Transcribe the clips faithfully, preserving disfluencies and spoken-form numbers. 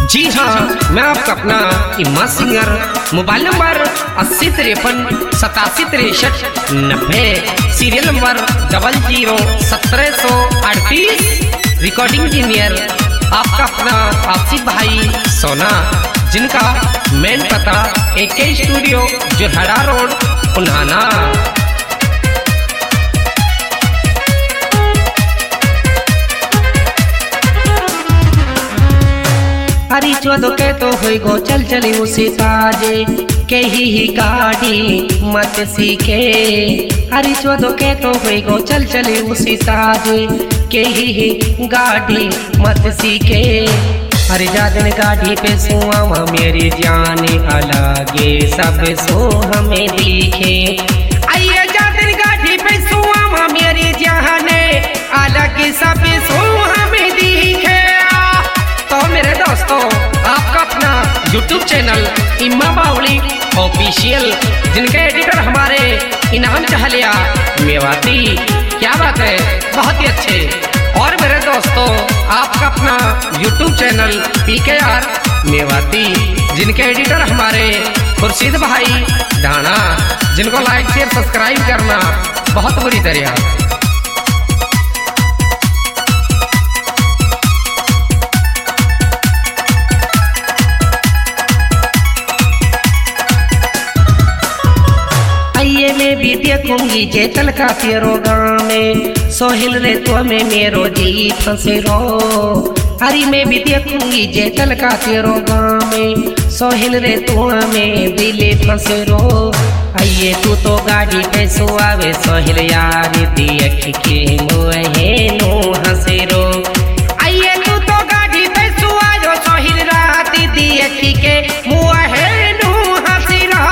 जी हाँ, मैं आपका अपना इम्मा सिंगर। मोबाइल नंबर अस्सी तिरपन सतासी तिरसठ नब्बे, सीरियल नंबर डबल जीरो सत्रह सौ अड़तीस। रिकॉर्डिंग इंजीनियर आपका अपना आसिफ भाई सोना, जिनका मेन पता ए के स्टूडियो जोरहड़ा रोड उन्हाना। हरी चौदो के तो हुई गो चल चली उसी ताजे के ही ही गाड़ी मत सीखे। हरी चौदो के तो हुई गो चल चली उसी ताजे के ही ही गाड़ी मत सीखे। हरी जादन गाड़ी पे सुआ मेरी जान अलगे सब सो हमें दिखे। आइए जादन गाड़ी पे सुआ मेरी जान अलग सब सो हमें दिखे। तो मेरे दोस्तों, आपका अपना यूट्यूब चैनल इम्मा बावली ऑफिशियल, जिनके एडिटर हमारे इनाम चहलिया मेवाती, क्या बात है, बहुत ही अच्छे। और मेरे दोस्तों, आपका अपना यूट्यूब चैनल पी के आर मेवाती, जिनके एडिटर हमारे खुर्शीद भाई ढाना, जिनको लाइक शेयर सब्सक्राइब करना बहुत बुरी तरह। आइए मैं भी देखूंगी जेतल का तेरो गाँव में, सोहिल रे तो में मेरो जी फंसे रो। हरी मैं भी देखूंगी जेतल का तेरो गाँव में, सोहिल रे तो में दिले फंसे रो। आइए तू तो गाड़ी पे सुआवे सोहिल यार देख के मोहे नो हंसे रो। आइए तू तो गाड़ी पे सुआयो सोहिल रात देख के मोहे नो हंसी रो।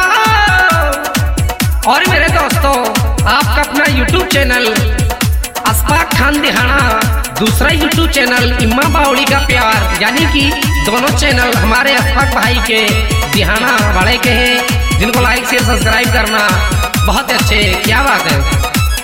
और मेरे दोस्तों, आपका अपना यूट्यूब चैनल अशफाक खान दिहाना, दूसरा यूट्यूब चैनल इम्मा बावली का प्यार, यानी कि दोनों चैनल हमारे अशफाक भाई के दिहाना बड़े के हैं, जिनको लाइक शेयर सब्सक्राइब करना बहुत अच्छे, क्या बात है।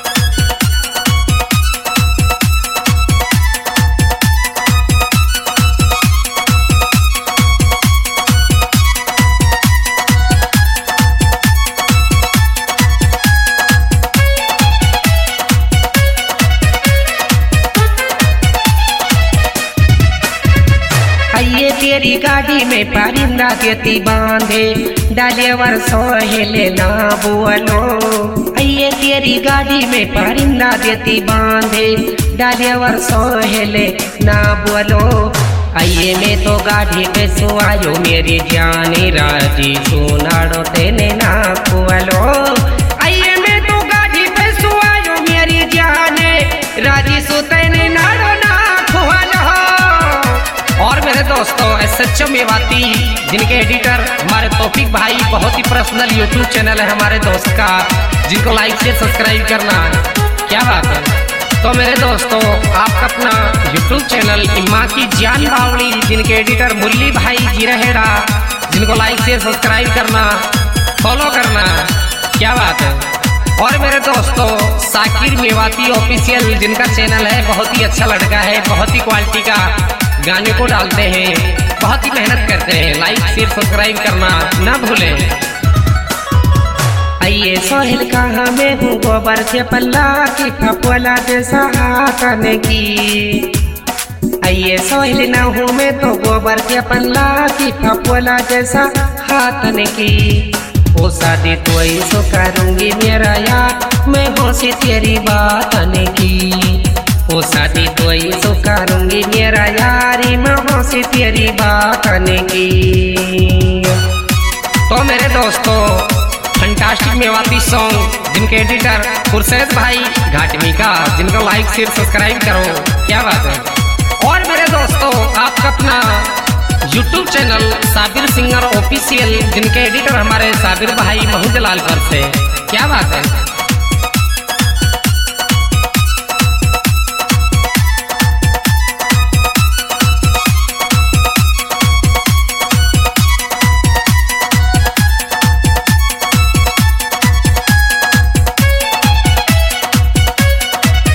आइए तेरी गाड़ी में परिंदा देती बांधे डालेवर सोहेले ना बोलो। आइए तेरी गाड़ी में परिंदा देती बांधे डालेवर सोहेले ना बोलो। आइए मैं तो गाड़ी पे सुआयो मेरी जानी राजी सुनाड़ो तेने ना खोलो। आइए मैं तो गाड़ी पे सुआयो मेरी जाने राजी सुतेने नाड़ो ना खोलो। और मेरे दोस्तों, एस एच ओ मेवाती, जिनके एडिटर हमारे तौफीक भाई, बहुत ही पर्सनल यूट्यूब चैनल है हमारे दोस्त का, जिनको लाइक से सब्सक्राइब करना, क्या बात है। तो मेरे दोस्तों, आपका अपना यूट्यूब चैनल इम्मा की जान बावली, जिनके एडिटर मुरली भाई जीरहेड़ा, जिनको लाइक से सब्सक्राइब करना, फॉलो करना, क्या बात है। और मेरे दोस्तों, साकिर मेवाती ऑफिशियल, जिनका चैनल है, बहुत ही अच्छा लड़का है, बहुत ही क्वालिटी का गाने को डालते हैं, बहुत ही मेहनत करते हैं। लाइक शेयर सब्सक्राइब करना ना भूलें। आइए सोहेल कहाँ में हूँ गोबर से पल्ला की फपला जैसा हाथन की। आइए सोहेल ना हूँ मैं तो गोबर के पल्ला की फपला जैसा हाथन की। ओ शादी तो ऐसो करूँगी मेरा यार, मैं होशी तेरी बातन की। ओ शादी तो ऐसो करूँगी मेरा यारी, मैं होशी तेरी बातन की। तो मेरे दोस्तों, फंटास्टिक मेवाती सॉन्ग, जिनके एडिटर खुर्शीद भाई घाटमी का, जिनको लाइक शेयर सब्सक्राइब करो, क्या बात है। और मेरे दोस्तों, आपका अपना YouTube channel Sabir singer official, जिनके एडिटर हमारे साबिर भाई महूदलालपुर से, क्या बात है।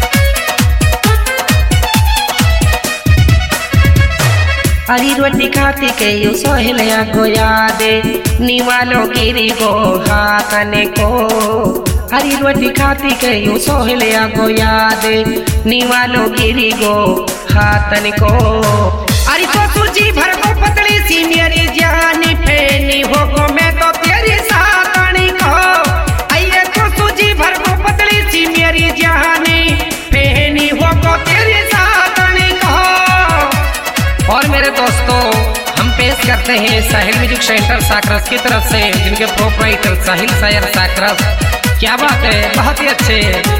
हरी रोटी खा खाती के यू सोहलया गोया दे निवालो गिरी गो हाथने को हरी रोटी खाती के यू सोहलया गोया दे निवालो गिरी गो हाथन को अरे तो सूजी भर को पतली सी मेरी जानी फेनी हो गो मैं तो तेरी सातनी को आइए तो सूजी भर को पतली सी मेरी जानी फेनी हो गो तेरी सातनी को। और मेरे दोस्तों हम पेश करते हैं साहिल म्यूजिक सेंटर साकरस की तरफ से, जिनके प्रोपराइटर साहिल सायर साकरस। क्या बात है, बहुत ही अच्छे।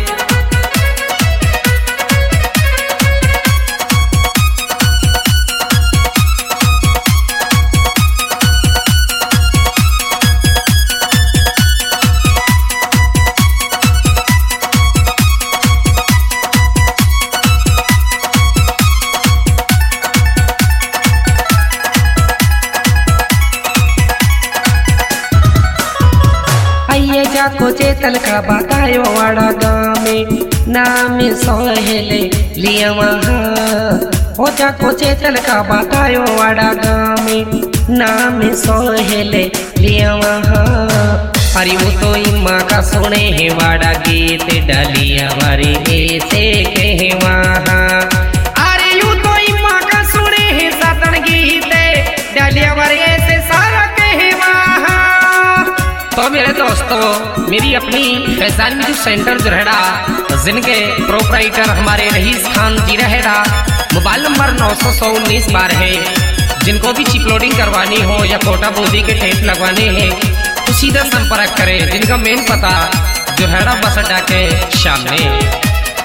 आइए जाको चेतल का बतायो वाड़ा गाँव में नाम सोहले लिया वहाँ ओ जाको चेतल का बतायो वाड़ा गाँव में नाम सोहले लिया वहाँ। अरे वो तो इम्मा का सुने है वाड़ा गीत डालिया वारे ऐसे कहे वहाँ। अरे यू तो इम्मा का सुने है सातन गीत डालिया वारे ऐसे सारा कहे वहाँ। तो मेरे दोस्तों मेरी अपनी फैजान म्यूजिक सेंटर जोरहड़ा, जिनके प्रोपराइटर हमारे रईस खान जी रहेड़ा, मोबाइल नंबर नौ सौ सौ उन्नीस बारह है। जिनको भी चिप लोडिंग करवानी हो या कोटा बोदी के टेप लगवाने हैं तो सीधा संपर्क करें। जिनका मेन पता जोरहड़ा बस अड्डा के सामने।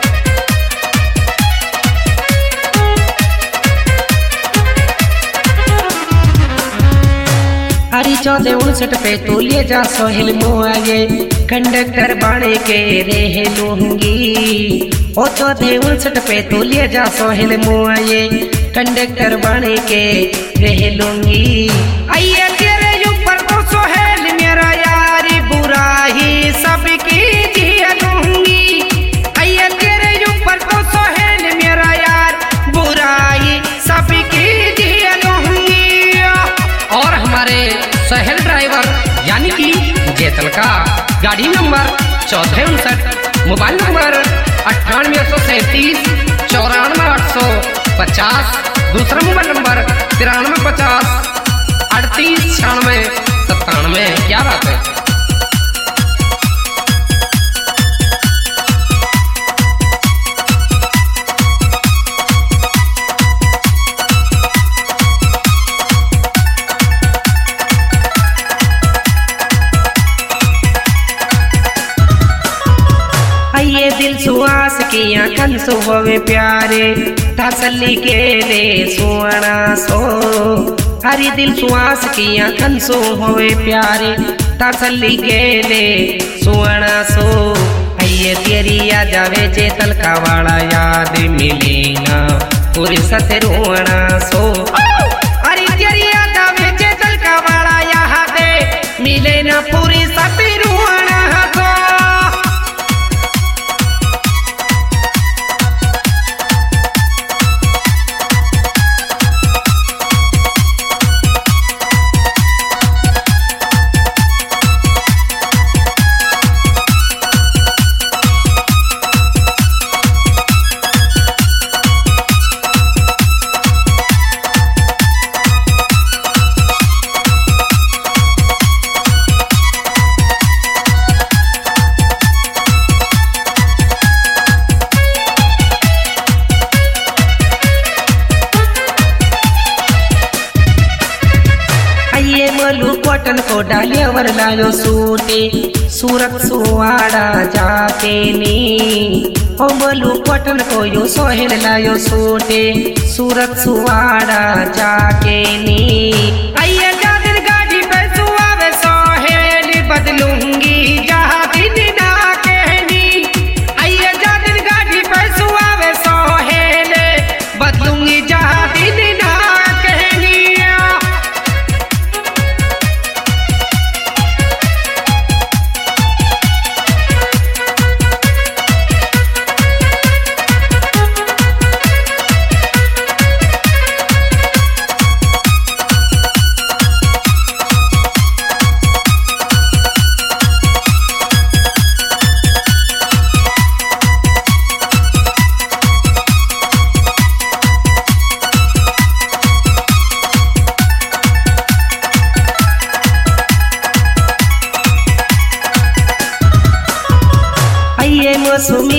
हरी चौदह उनसठ पे तू ले जा सोहेल मुआये कंडक्टर बाणे के रह लूंगी। ओ चौदह उनसठ पे तू ले जा सोहेल मुआये कंडक्टर बाणे के रह लूंगी। आइए तेरे ऊपर तो सोहेल मेरा यारी बुराई सबकी जिया लूंगी। आइए तेरे ऊपर तो सोहेल मेरा यार बुराई सबकी जिया लूंगी। और हमारे सहल ड्राइवर यानी कि जेतल का गाड़ी नंबर चौदह उनसठ, मोबाइल नंबर अट्ठानवे एक सौ सैंतीस चौरानवे आठ सौ पचास, दूसरा मोबाइल नंबर तिरानवे पचास अड़तीस छियानवे सत्तानवे। क्या बात है। आइए दिल सुहास की आँखन सो होवे प्यारे तसल्ली के रे सुवना सो। हरी दिल सुहास की आँखन सो होवे प्यारे तसल्ली के रे सुवना सो। आइए तेरी याद आवे चेतल का वाला याद मिले ना पूरी सत रोना सो। अरे तेरी याद आवे चेतल का वाला याद मिले ना पूरी सत रोना सो। मलू कॉटन को डालिया वर लायो सूटे सूरत सुवाड़ा जाके नी। ओ मलू कॉटन को यो सोहेल लायो सूटे सूरत सुवाड़ा जाके नी। आइए जादिन गाड़ी पे सुआवे सोहेल बदलूंगी जहाँ दिन ना कहनी। आइए जादिन गाड़ी पे सुआवे सोहेल बदलूंगी जहाँ दिन ना कहनी।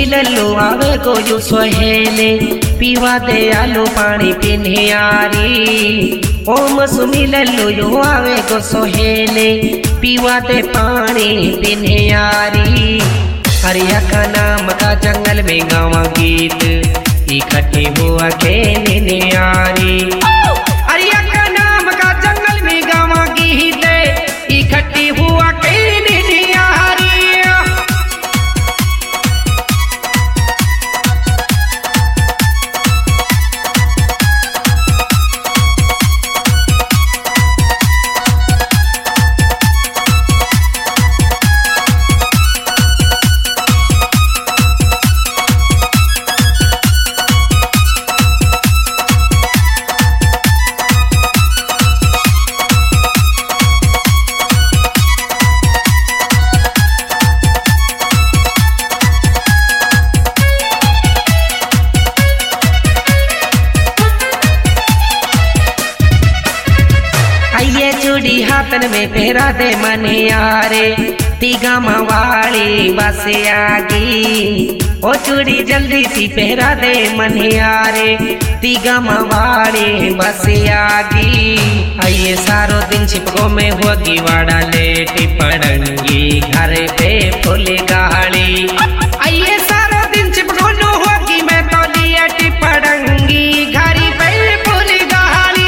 मिललो आवे को जो सोहेले पीवा दे आलू पानी पिन्हियारी ओम सुमिललो जो आवे को सोहेले पीवा दे पानी पिन्हियारी हरिया का नाम का जंगल में गावा गीत इकट्ठे हुआ के निन्यारी हरिया का नाम का जंगल में गावा गीत इकट्ठी हुआ के निन्यारी। चूड़ी हाथन में पहरा दे मनियारे तीगा मवाली बस आगी ओ चूड़ी जल्दी सी पहरा दे मनियारे तीगा मवाली बस आगी आइए सारो दिन छिपको में होगी वाड़ा लेट पड़ंगी घर पे फुल गाड़ी आइए सारो दिन छिपको न होगी मैं तो लेट पड़ंगी घर पे फुल गाड़ी।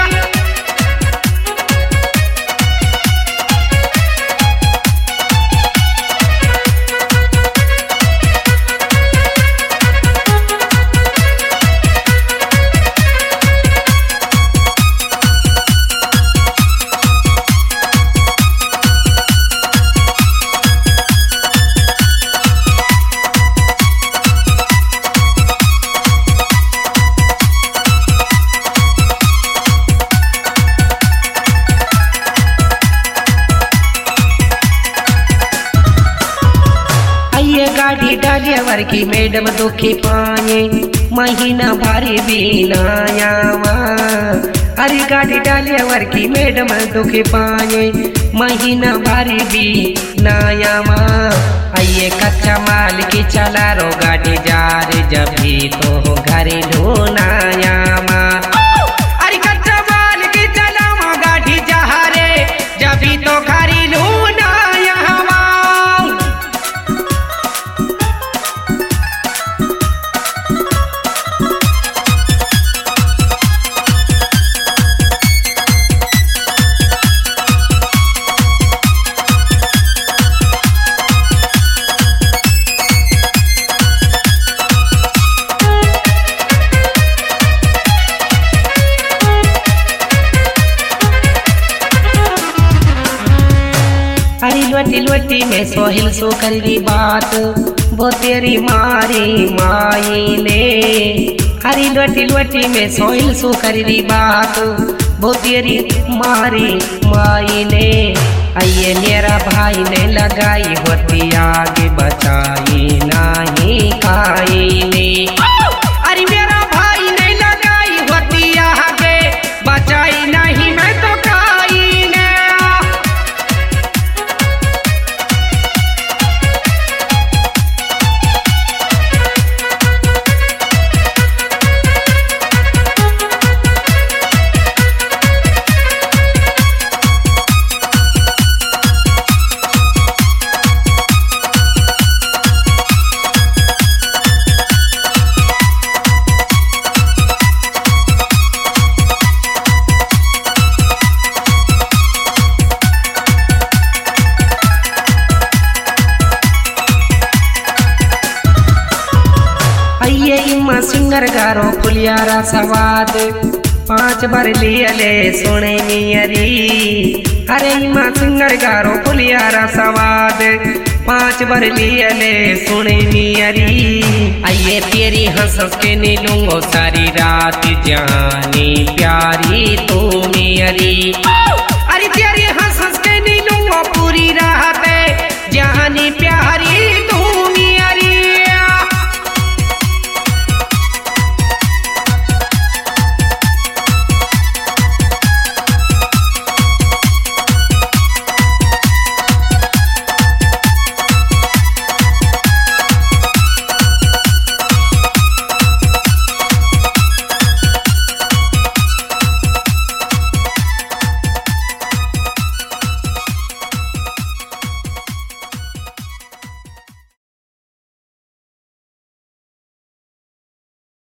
गाड़ी डालियावर की मैडम दुखी पाए महीना भारी बीनायावा अरे गाड़ी डालियावर की मैडम दुखी पाए महीना भारी बीनायावा आइए कच्चा माल की चला रो गाड़ी जा रे जब भी तो घर ढूंढायामा अरे कच्चा माल की चला गाड़ी जा रे जब भी तो घर लोटी लोटी में सोहिल सो करी बात वो तेरी मारी माई ने हरी लोटी लोटी में सोहिल सो करी बात वो तेरी मारी माई ने आइए मेरा भाई ने लगाई होती आगे बचाई नहीं खाई ने अरे मेरा भाई ने लगाई होती आगे बचाई नहीं मैं तो खाई ने। सिंगर गारो फुलियारा सवाद पांच बार लियले सोने मियरी अरे माँ सिंगर गारो फुलियारा सवाद पांच बार लियले सोने मियरी आइए तेरी हंस के नीलूंगो सारी रात जानी प्यारी तू मियरी।